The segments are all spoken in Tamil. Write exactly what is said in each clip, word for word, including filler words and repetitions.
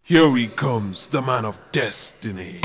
Here he comes, the man of destiny.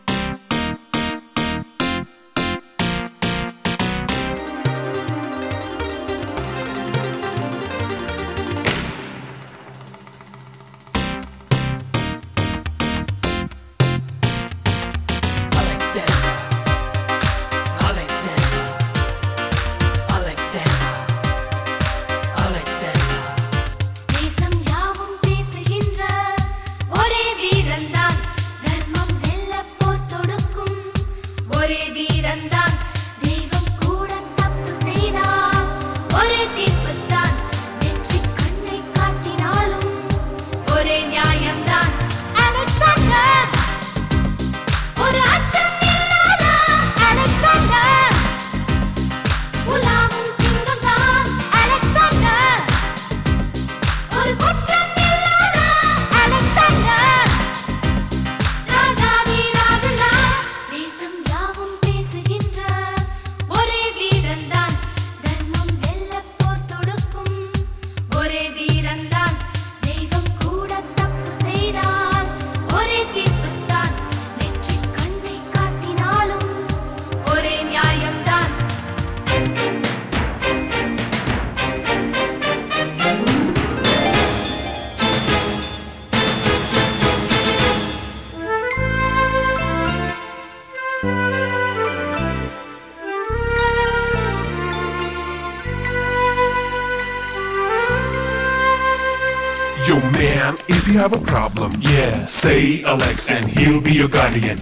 Yo man, if you have a problem, yeah, say Alex and he'll be your guardian.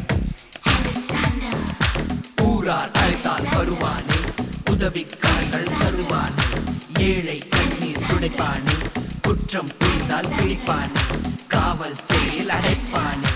ஊரார் அழைத்தால் வருவானே, உதவிக்காரர்கள் தருவானே, ஏழை கண்ணீர் துடைப்பானே, குற்றம் புரிந்தால் பிடிப்பானே, காவல் செயல் அடைப்பானே.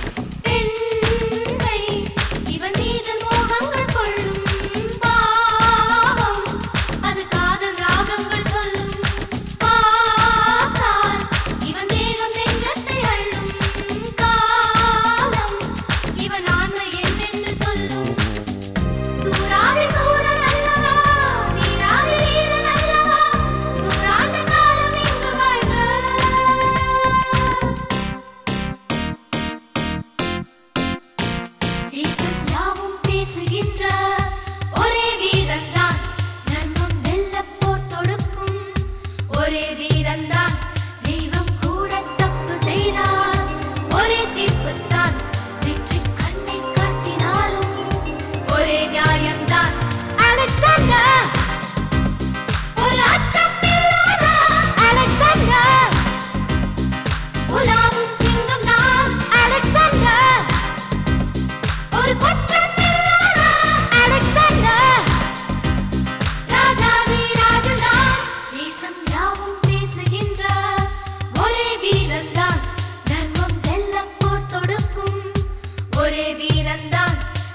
ஒரே வீரன்தான்